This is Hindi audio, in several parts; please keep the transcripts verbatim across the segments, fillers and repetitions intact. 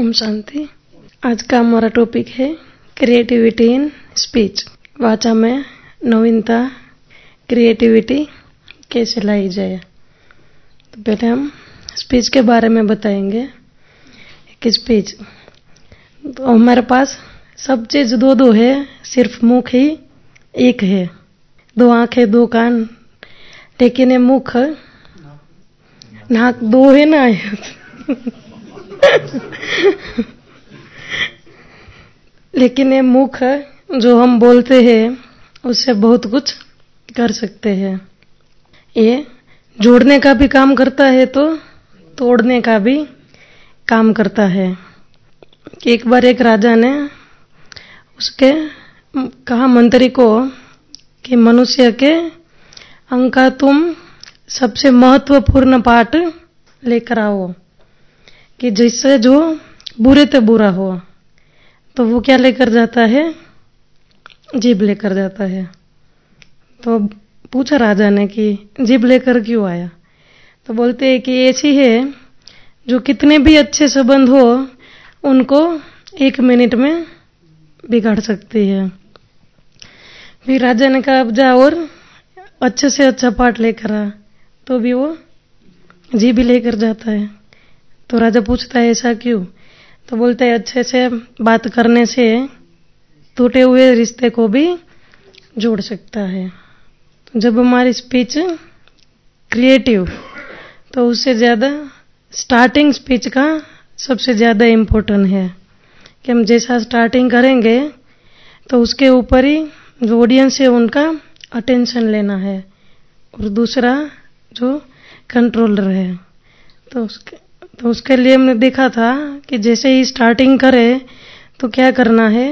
ओम शांति। आज का हमारा टॉपिक है क्रिएटिविटी इन स्पीच। वाचा में नवीनता, क्रिएटिविटी कैसे लाई जाए। तो पहले हम स्पीच के बारे में बताएंगे कि स्पीच तो हमारे पास सब चीज दो दो है, सिर्फ मुख ही एक है। दो आंखें, दो कान, लेकिन ये मुख नाक दो है ना लेकिन ये मुख जो हम बोलते हैं उससे बहुत कुछ कर सकते हैं। ये जोड़ने का भी काम करता है तो तोड़ने का भी काम करता है। कि एक बार एक राजा ने उसके कहा मंत्री को कि मनुष्य के अंग का तुम सबसे महत्वपूर्ण पार्ट लेकर आओ, कि जिससे जो बुरे से बुरा हो। तो वो क्या लेकर जाता है? जीभ लेकर जाता है। तो पूछा राजा ने कि जीभ लेकर क्यों आया? तो बोलते हैं कि ऐसी है जो कितने भी अच्छे संबंध हो उनको एक मिनट में बिगाड़ सकती है। फिर राजा ने कहा अब जा और अच्छे से अच्छा पाठ लेकर आ, तो भी वो जीभ लेकर जाता है। तो राजा पूछता है ऐसा क्यों? तो बोलते हैं अच्छे से बात करने से टूटे हुए रिश्ते को भी जोड़ सकता है। तो जब हमारी स्पीच क्रिएटिव, तो उससे ज्यादा स्टार्टिंग स्पीच का सबसे ज्यादा इम्पोर्टेंट है कि हम जैसा स्टार्टिंग करेंगे तो उसके ऊपर ही जो ऑडियंस है उनका अटेंशन लेना है, और दूसरा जो कंट्रोलर है। तो उसके तो उसके लिए हमने देखा था कि जैसे ही स्टार्टिंग करे तो क्या करना है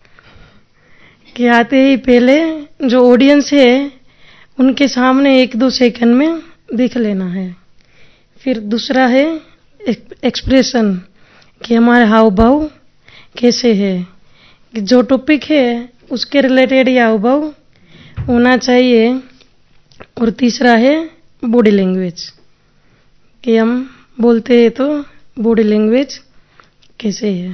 कि आते ही पहले जो ऑडियंस है उनके सामने एक दो सेकंड में दिख लेना है। फिर दूसरा है एक्सप्रेशन, कि हमारे हाव भाव कैसे है, कि जो टॉपिक है उसके रिलेटेड ही हाव भाव होना चाहिए। और तीसरा है बॉडी लैंग्वेज, कि हम बोलते हैं तो बॉडी लैंग्वेज कैसे है।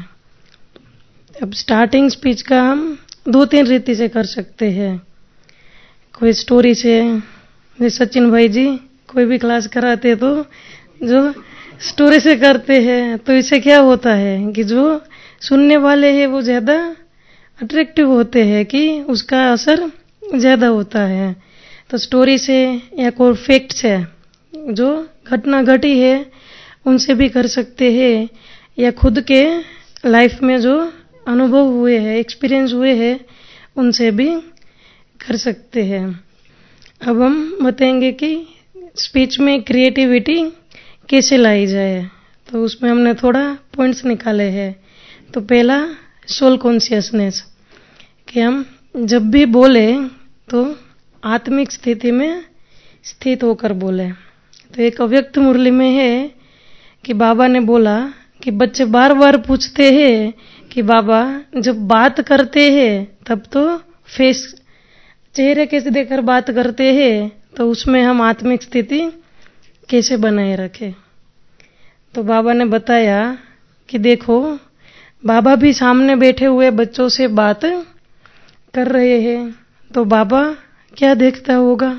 अब स्टार्टिंग स्पीच का हम दो तीन रीति से कर सकते हैं। कोई स्टोरी से, जैसे सचिन भाई जी कोई भी क्लास कराते तो जो स्टोरी से करते हैं, तो इससे क्या होता है कि जो सुनने वाले हैं वो ज्यादा अट्रैक्टिव होते हैं, कि उसका असर ज्यादा होता है। तो स्टोरी से या कोई फैक्ट से, जो घटना घटी है उनसे भी कर सकते हैं, या खुद के लाइफ में जो अनुभव हुए हैं, एक्सपीरियंस हुए हैं, उनसे भी कर सकते हैं। अब हम बताएंगे कि स्पीच में क्रिएटिविटी कैसे लाई जाए। तो उसमें हमने थोड़ा पॉइंट्स निकाले हैं। तो पहला सोल कॉन्शियसनेस, कि हम जब भी बोले तो आत्मिक स्थिति में स्थित होकर बोले। तो एक अव्यक्त मुरली में है कि बाबा ने बोला कि बच्चे बार बार पूछते हैं कि बाबा जब बात करते हैं तब तो फेस, चेहरे कैसे देकर बात करते हैं, तो उसमें हम आत्मिक स्थिति कैसे बनाए रखें। तो बाबा ने बताया कि देखो, बाबा भी सामने बैठे हुए बच्चों से बात कर रहे हैं, तो बाबा क्या देखता होगा?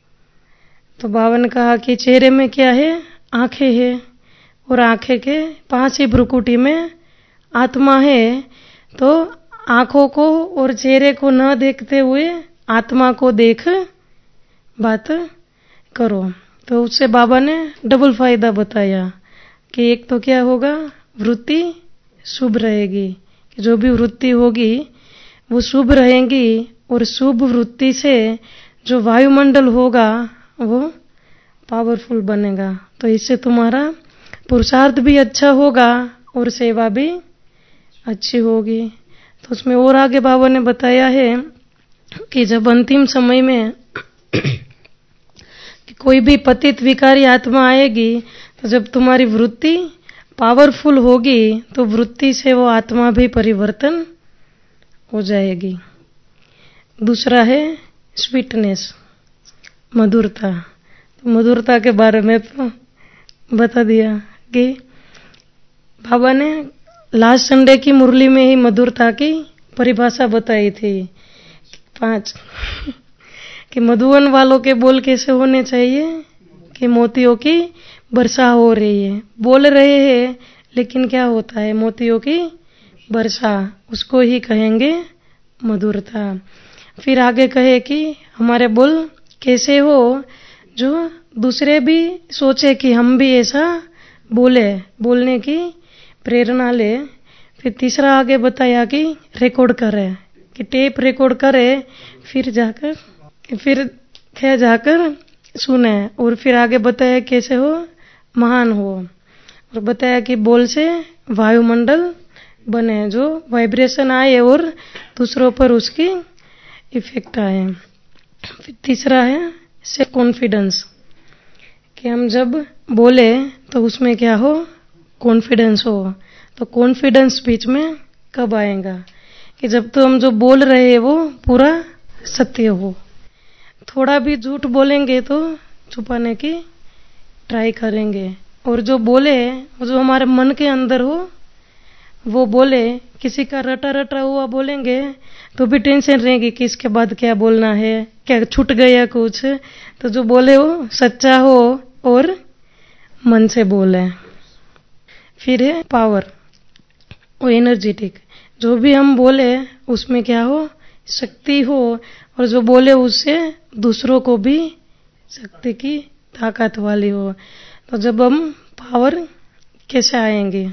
तो बाबा ने कहा कि चेहरे में क्या है? आंखें हैं, और आंखें के पांच ही भ्रुकुटी में आत्मा है। तो आंखों को और चेहरे को न देखते हुए आत्मा को देख बात करो। तो उससे बाबा ने डबल फायदा बताया कि एक तो क्या होगा, वृत्ति शुभ रहेगी, कि जो भी वृत्ति होगी वो शुभ रहेगी, और शुभ वृत्ति से जो वायुमंडल होगा वो पावरफुल बनेगा। तो इससे तुम्हारा पुरुषार्थ भी अच्छा होगा और सेवा भी अच्छी होगी। तो उसमें और आगे बाबा ने बताया है कि जब अंतिम समय में कि कोई भी पतित विकारी आत्मा आएगी, तो जब तुम्हारी वृत्ति पावरफुल होगी तो वृत्ति से वो आत्मा भी परिवर्तन हो जाएगी। दूसरा है स्वीटनेस, मधुरता। तो मधुरता के बारे में तो बता दिया कि बाबा ने लास्ट संडे की मुरली में ही मधुरता की परिभाषा बताई थी पांच कि मधुवन वालों के बोल कैसे होने चाहिए कि मोतियों की वर्षा हो रही है, बोल रहे हैं लेकिन क्या होता है, मोतियों की वर्षा, उसको ही कहेंगे मधुरता। फिर आगे कहे कि हमारे बोल कैसे हो जो दूसरे भी सोचे कि हम भी ऐसा बोले, बोलने की प्रेरणा ले। फिर तीसरा आगे बताया कि रिकॉर्ड करे, कि टेप रिकॉर्ड करे, फिर जाकर फिर क्या जाकर सुने। और फिर आगे बताया कैसे हो महान हो, और बताया कि बोल से वायुमंडल बने, जो वाइब्रेशन आए और दूसरों पर उसकी इफेक्ट आए। फिर तीसरा है से कॉन्फिडेंस, कि हम जब बोले तो उसमें क्या हो, कॉन्फिडेंस हो। तो कॉन्फिडेंस बीच में कब आएगा, कि जब तो हम जो बोल रहे हैं वो पूरा सत्य हो। थोड़ा भी झूठ बोलेंगे तो छुपाने की ट्राई करेंगे, और जो बोले जो हमारे मन के अंदर हो वो बोले। किसी का रटा रटा हुआ बोलेंगे तो भी टेंशन रहेगी कि इसके बाद क्या बोलना है, क्या छूट गया कुछ। तो जो बोले वो सच्चा हो और मन से बोले। फिर है पावर, वो एनर्जेटिक, जो भी हम बोले उसमें क्या हो, शक्ति हो, और जो बोले उससे दूसरों को भी शक्ति की ताकत वाली हो। तो जब हम पावर कैसे आएंगे,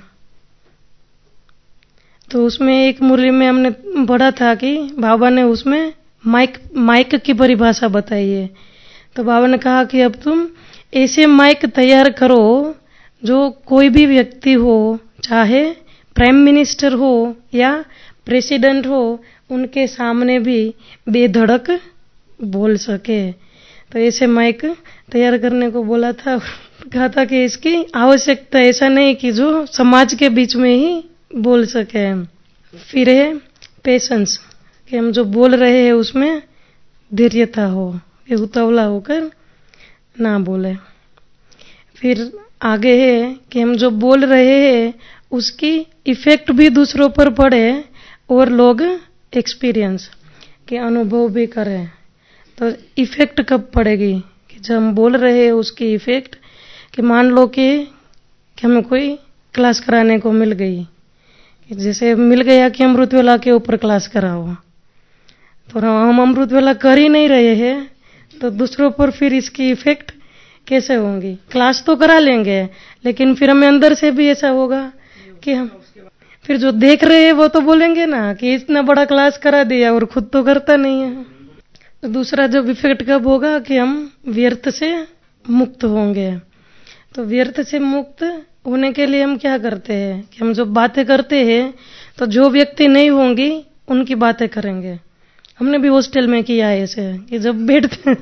तो उसमें एक मुरली में हमने पढ़ा था कि बाबा ने उसमें माइक माइक की परिभाषा बताई है। तो बाबा ने कहा कि अब तुम ऐसे माइक तैयार करो जो कोई भी व्यक्ति हो, चाहे प्राइम मिनिस्टर हो या प्रेसिडेंट हो, उनके सामने भी बेधड़क बोल सके। तो ऐसे माइक तैयार करने को बोला था। कहा था कि इसकी आवश्यकता ऐसा नहीं कि जो समाज के बीच में ही बोल सके। फिर है पेशेंस, कि हम जो बोल रहे हैं उसमें धैर्यता हो, कि उतावला होकर ना बोले। फिर आगे है कि हम जो बोल रहे हैं उसकी इफेक्ट भी दूसरों पर पड़े और लोग एक्सपीरियंस के अनुभव भी करें। तो इफेक्ट कब पड़ेगी, कि जब हम बोल रहे हैं उसकी इफेक्ट, कि मान लो कि, कि हमें कोई क्लास कराने को मिल गई, कि जैसे मिल गया कि अमृतवेला के ऊपर क्लास कराओ, तो हम अमृतवेला कर ही नहीं रहे हैं तो दूसरों पर फिर इसकी इफेक्ट कैसे होंगी। क्लास तो करा लेंगे लेकिन फिर हमें अंदर से भी ऐसा होगा कि हम फिर जो देख रहे हैं वो तो बोलेंगे ना कि इतना बड़ा क्लास करा दिया और खुद तो करता नहीं है। तो दूसरा जब इफेक्ट कब होगा, कि हम व्यर्थ से मुक्त होंगे। तो व्यर्थ से मुक्त होने के लिए हम क्या करते हैं, कि हम जब बातें करते हैं तो जो व्यक्ति नहीं होंगी उनकी बातें करेंगे। हमने भी हॉस्टल में किया है ऐसे, कि जब बैठते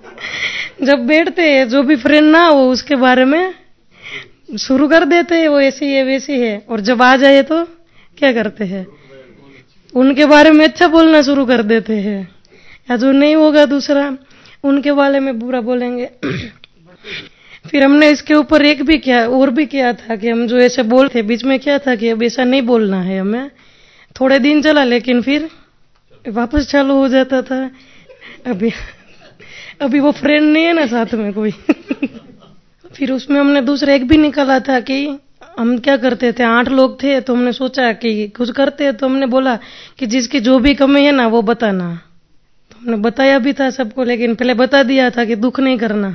जब बैठते हैं जो भी फ्रेंड ना हो उसके बारे में शुरू कर देते हैं, वो ऐसी है वैसी है, और जब आ जाए तो क्या करते हैं, उनके बारे में अच्छा बोलना शुरू कर देते हैं। या जो नहीं होगा दूसरा उनके बारे में बुरा बोलेंगे। फिर हमने इसके ऊपर एक भी किया और भी किया था, कि हम जो ऐसे बोलते बीच में क्या था कि अब ऐसा नहीं बोलना है हमें। थोड़े दिन चला लेकिन फिर वापस चालू हो जाता था। अभी अभी वो फ्रेंड नहीं है ना साथ में कोई। फिर उसमें हमने दूसरा एक भी निकाला था कि हम क्या करते थे, आठ लोग थे तो हमने सोचा कि कुछ करते हैं, तो हमने बोला कि जिसकी जो भी कमी है ना वो बताना। तो हमने बताया भी था सबको, लेकिन पहले बता दिया था कि दुख नहीं करना,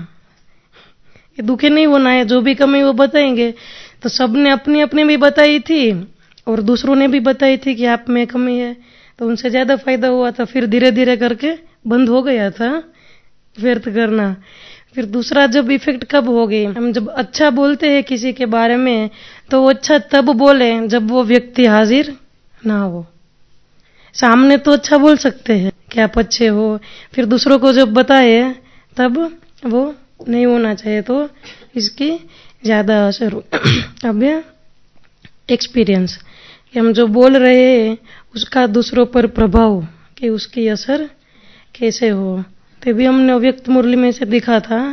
कि दुखी नहीं होना है, जो भी कमी वो बताएंगे। तो सबने अपनी अपनी भी बताई थी और दूसरों ने भी बताई थी कि आप में कमी है, तो उनसे ज्यादा फायदा हुआ था। फिर धीरे धीरे करके बंद हो गया था व्यर्थ करना। फिर दूसरा जब इफेक्ट कब हो गई, हम जब अच्छा बोलते हैं किसी के बारे में तो वो अच्छा तब बोले जब वो व्यक्ति हाजिर ना हो। सामने तो अच्छा बोल सकते हैं कि आप अच्छे हो, फिर दूसरों को जब बताए तब वो नहीं होना चाहिए, तो इसकी ज्यादा असर हो। अब एक्सपीरियंस, कि हम जो बोल रहे हैं उसका दूसरों पर प्रभाव, कि उसकी असर कैसे हो। तभी हमने व्यक्त मुरली में से दिखा था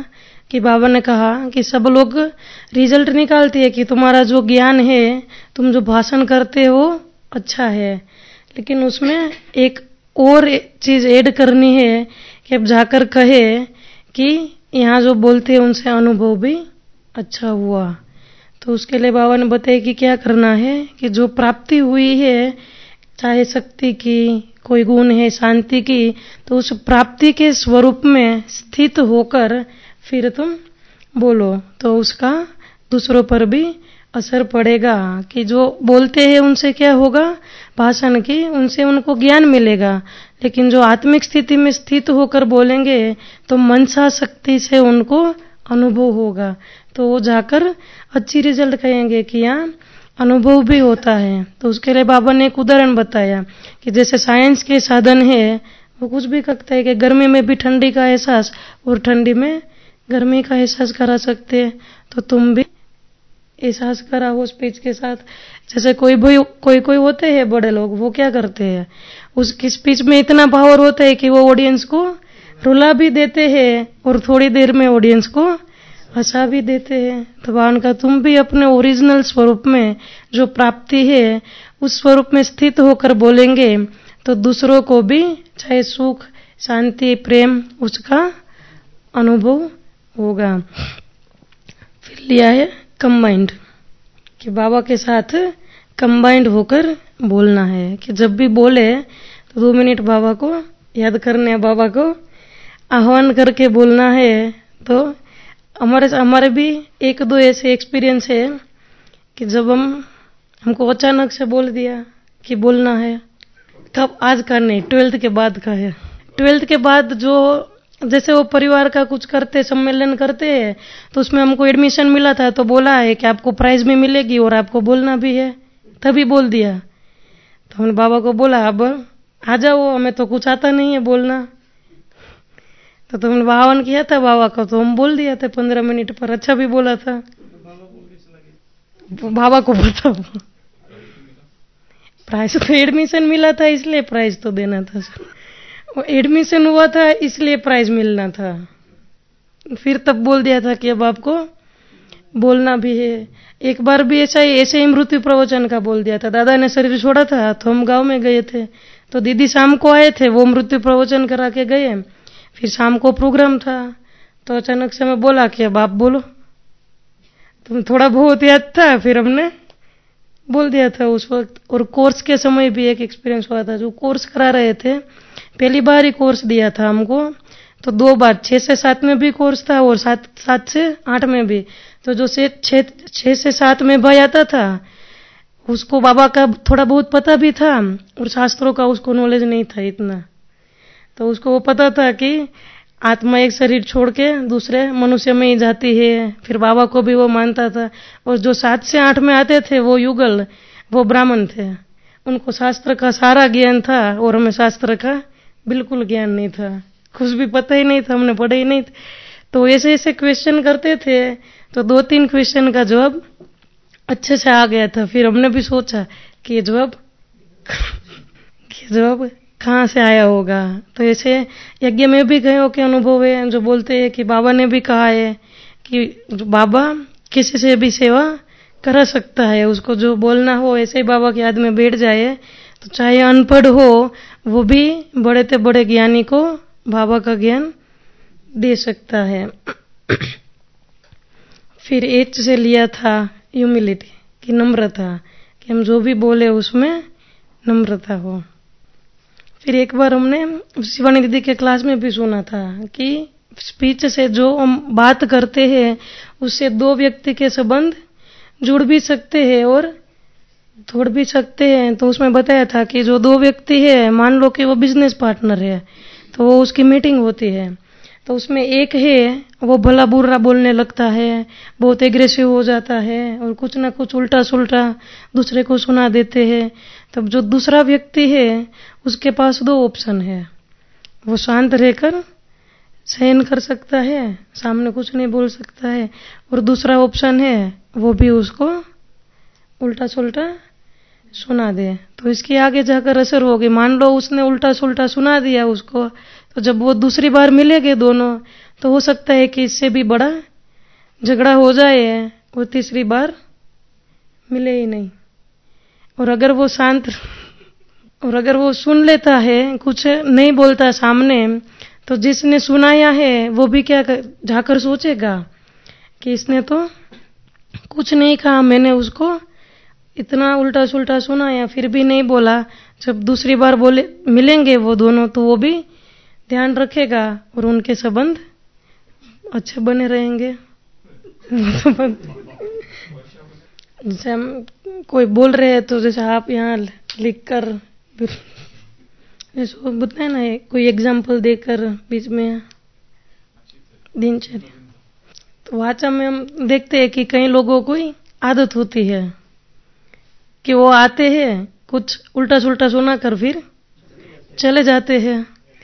कि बाबा ने कहा कि सब लोग रिजल्ट निकालते हैं कि तुम्हारा जो ज्ञान है, तुम जो भाषण करते हो अच्छा है, लेकिन उसमें एक और चीज ऐड करनी है कि अब जाकर कहे कि यहाँ जो बोलते हैं उनसे अनुभव भी अच्छा हुआ। तो उसके लिए बाबा ने बताया कि क्या करना है कि जो प्राप्ति हुई है, चाहे शक्ति की, कोई गुण है, शांति की, तो उस प्राप्ति के स्वरूप में स्थित होकर फिर तुम बोलो, तो उसका दूसरों पर भी असर पड़ेगा। कि जो बोलते हैं उनसे क्या होगा, भाषण की, उनसे उनको ज्ञान मिलेगा, लेकिन जो आत्मिक स्थिति में स्थित होकर बोलेंगे तो मनसा शक्ति से उनको अनुभव होगा, तो वो जाकर अच्छी रिजल्ट कहेंगे कि यहाँ अनुभव भी होता है। तो उसके लिए बाबा ने एक उदाहरण बताया कि जैसे साइंस के साधन है, वो कुछ भी करता है कि गर्मी में भी ठंडी का एहसास और ठंडी में गर्मी का एहसास करा सकते हैं, तो तुम भी एहसास कराओ स्पीच के साथ। जैसे कोई भी कोई कोई होते हैं बड़े लोग, वो क्या करते हैं, उसकी स्पीच में इतना पावर होता है कि वो ऑडियंस को रुला भी देते हैं और थोड़ी देर में ऑडियंस को हंसा भी देते हैं। तो भगवान का तुम भी अपने ओरिजिनल स्वरूप में जो प्राप्ति है, उस स्वरूप में स्थित होकर बोलेंगे तो दूसरों को भी चाहे सुख, शांति, प्रेम, उसका अनुभव होगा। फिर लिया है कंबाइंड, कि बाबा के साथ कंबाइंड होकर बोलना है। कि जब भी बोले तो दो मिनट बाबा को याद करने, बाबा को आह्वान करके बोलना है। तो हमारे हमारे भी एक दो ऐसे एक्सपीरियंस है कि जब हम हमको अचानक से बोल दिया कि बोलना है, तब आज का नहीं, ट्वेल्थ के बाद का है। ट्वेल्थ के बाद जो जैसे वो परिवार का कुछ करते, सम्मेलन करते हैं, तो उसमें हमको एडमिशन मिला था, तो बोला है कि आपको प्राइज भी मिलेगी और आपको बोलना भी है, तभी बोल दिया। तो हमने बाबा को बोला अब आ जाओ, हमें तो कुछ आता नहीं है बोलना। तो तुमने आह्वान किया था बाबा को, तो हम बोल दिया था पंद्रह मिनट पर, अच्छा भी बोला था। बाबा को बताओ, प्राइज तो एडमिशन मिला था इसलिए प्राइज तो देना था, वो एडमिशन हुआ था इसलिए प्राइज मिलना था। फिर तब बोल दिया था कि अब आपको बोलना भी है। एक बार भी ऐसा ही ऐसे ही मृत्यु प्रवचन का बोल दिया था। दादा ने शरीर छोड़ा था तो हम गांव में गए थे, तो दीदी शाम को आए थे, वो मृत्यु प्रवचन करा के गए। फिर शाम को प्रोग्राम था, तो अचानक से मैं बोला कि अब आप बोलो। तो थोड़ा बहुत याद था, फिर हमने बोल दिया था उस वक्त। और कोर्स के समय भी एक एक्सपीरियंस हुआ था। जो कोर्स करा रहे थे, पहली बार ही कोर्स दिया था हमको, तो दो बार छह से सात में भी कोर्स था और सात सात से आठ में भी। तो जो से छह छह से सात में भाई आता था, उसको बाबा का थोड़ा बहुत पता भी था और शास्त्रों का उसको नॉलेज नहीं था इतना। तो उसको वो पता था कि आत्मा एक शरीर छोड़ के दूसरे मनुष्य में ही जाती है, फिर बाबा को भी वो मानता था। और जो सात से आठ में आते थे वो युगल, वो ब्राह्मण थे, उनको शास्त्र का सारा ज्ञान था और हमें शास्त्र का बिल्कुल ज्ञान नहीं था, कुछ भी पता ही नहीं था, हमने पढ़ा ही नहीं था। तो ऐसे ऐसे क्वेश्चन करते थे, तो दो तीन क्वेश्चन का जवाब अच्छे से आ गया था। फिर हमने भी सोचा कि ये जवाब जवाब कहाँ से आया होगा। तो ऐसे यज्ञ में भी गए के अनुभव है, जो बोलते हैं कि बाबा ने भी कहा है कि बाबा किसी से भी सेवा करा सकता है, उसको जो बोलना हो ऐसे ही बाबा के याद में बैठ जाए, तो चाहे अनपढ़ हो वो भी बड़े से बड़े ज्ञानी को बाबा का ज्ञान दे सकता है। फिर एच से लिया था ह्यूमिलिटी, कि नम्रता, कि हम जो भी बोले उसमें नम्रता हो। फिर एक बार हमने शिवानी दीदी के क्लास में भी सुना था कि स्पीच से जो हम बात करते हैं उससे दो व्यक्ति के संबंध जुड़ भी सकते हैं और तोड़ भी सकते हैं। तो उसमें बताया था कि जो दो व्यक्ति है, मान लो कि वो बिजनेस पार्टनर है, तो वो उसकी मीटिंग होती है, तो उसमें एक है वो भला बुरा बोलने लगता है, बहुत एग्रेसिव हो जाता है और कुछ ना कुछ उल्टा सुल्टा दूसरे को सुना देते हैं। तब जो दूसरा व्यक्ति है उसके पास दो ऑप्शन है, वो शांत रहकर सहन कर सकता है, सामने कुछ नहीं बोल सकता है, और दूसरा ऑप्शन है वो भी उसको उल्टा सुल्टा सुना दे। तो इसके आगे जाकर असर होगी। मान लो उसने उल्टा सुल्टा सुना दिया उसको, तो जब वो दूसरी बार मिलेंगे दोनों, तो हो सकता है कि इससे भी बड़ा झगड़ा हो जाए, वो तीसरी बार मिले ही नहीं। और अगर वो शांत और अगर वो सुन लेता है, कुछ नहीं बोलता सामने, तो जिसने सुनाया है वो भी क्या जाकर सोचेगा कि इसने तो कुछ नहीं कहा, मैंने उसको इतना उल्टा सुल्टा सुनाया फिर भी नहीं बोला। जब दूसरी बार बोले मिलेंगे वो दोनों, तो वो भी ध्यान रखेगा और उनके संबंध अच्छे बने रहेंगे। जैसे हम कोई बोल रहे हैं तो जैसे आप यहाँ लिख कर जैसे बताए ना, कोई एग्जाम्पल देकर बीच में दिनचर्या। तो वाचा में हम देखते हैं कि कई लोगों को आदत होती है कि वो आते हैं, कुछ उल्टा सुल्टा सुना कर फिर चले जाते हैं।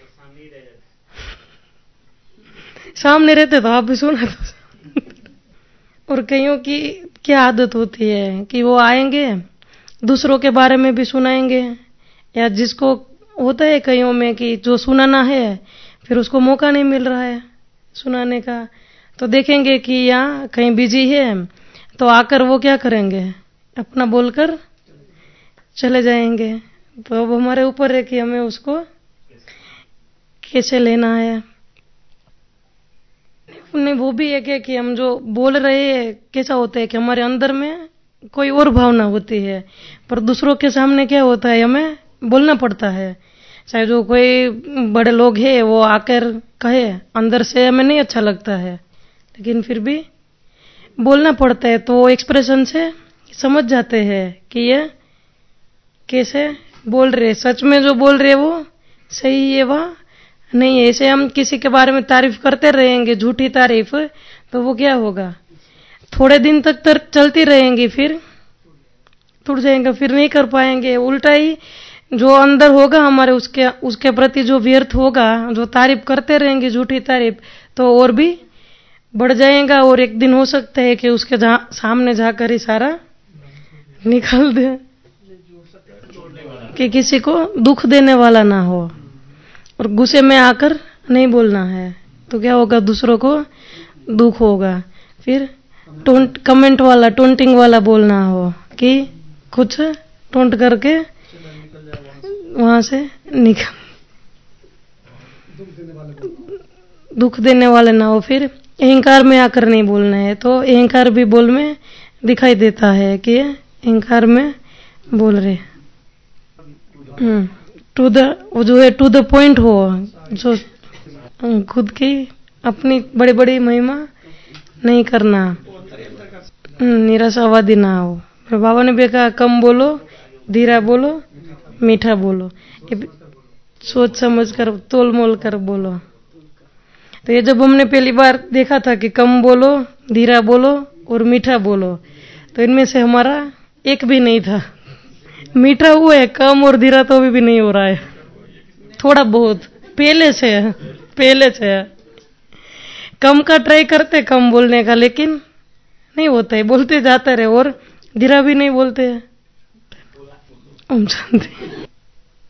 सामने रहते तो आप भी सुना तो। और कईयों की क्या आदत होती है कि वो आएंगे, दूसरों के बारे में भी सुनाएंगे, या जिसको होता है कईयों में कि जो सुनाना है फिर उसको मौका नहीं मिल रहा है सुनाने का, तो देखेंगे कि यहाँ कहीं बिजी है, तो आकर वो क्या करेंगे, अपना बोलकर चले जाएंगे। तो अब हमारे ऊपर है कि हमें उसको कैसे लेना है। नहीं, वो भी है कि, कि हम जो बोल रहे हैं कैसा होता है कि हमारे अंदर में कोई और भावना होती है, पर दूसरों के सामने क्या होता है, हमें बोलना पड़ता है। चाहे जो कोई बड़े लोग हैं वो आकर कहे, अंदर से हमें नहीं अच्छा लगता है, लेकिन फिर भी बोलना पड़ता है। तो एक्सप्रेशन से समझ जाते हैं कि ये कैसे बोल रहे, सच में जो बोल रहे वो सही है वह नहीं है। ऐसे हम किसी के बारे में तारीफ करते रहेंगे, झूठी तारीफ, तो वो क्या होगा, थोड़े दिन तक तर चलती रहेंगी, फिर टूट जाएंगे, फिर नहीं कर पाएंगे। उल्टा ही जो अंदर होगा हमारे, उसके उसके प्रति जो व्यर्थ होगा, जो तारीफ करते रहेंगे झूठी तारीफ, तो और भी बढ़ जाएगा। और एक दिन हो सकता है कि उसके जा, सामने जाकर ही सारा निकाल दे, कि किसी को दुख देने वाला ना हो। और गुस्से में आकर नहीं बोलना है, तो क्या होगा, दूसरों को दुख होगा। फिर टोंट कमेंट वाला, टोंटिंग वाला बोलना हो कि कुछ टोंट करके वहां से निकल, दुख देने वाले ना हो। फिर अहंकार में आकर नहीं बोलना है, तो अहंकार भी बोल में दिखाई देता है कि अहंकार में बोल रहे। टू द वो जो है टू द पॉइंट हो, जो खुद की अपनी बड़ी बड़ी महिमा नहीं करना, निराशावादी ना हो। फिर बाबा ने भी कहा, कम बोलो, धीरा बोलो, मीठा बोलो, सोच समझ कर तोल मोल कर बोलो। तो ये जब हमने पहली बार देखा था कि कम बोलो, धीरा बोलो और मीठा बोलो, तो इनमें से हमारा एक भी नहीं था। मीठा हुआ है, कम और धीरा तो अभी भी नहीं हो रहा है, थोड़ा बहुत पहले से है, पहले से है। कम का ट्राई करते, कम बोलने का, लेकिन नहीं होता है, बोलते जाते रहे, और धीरा भी नहीं बोलते। ओम शांति।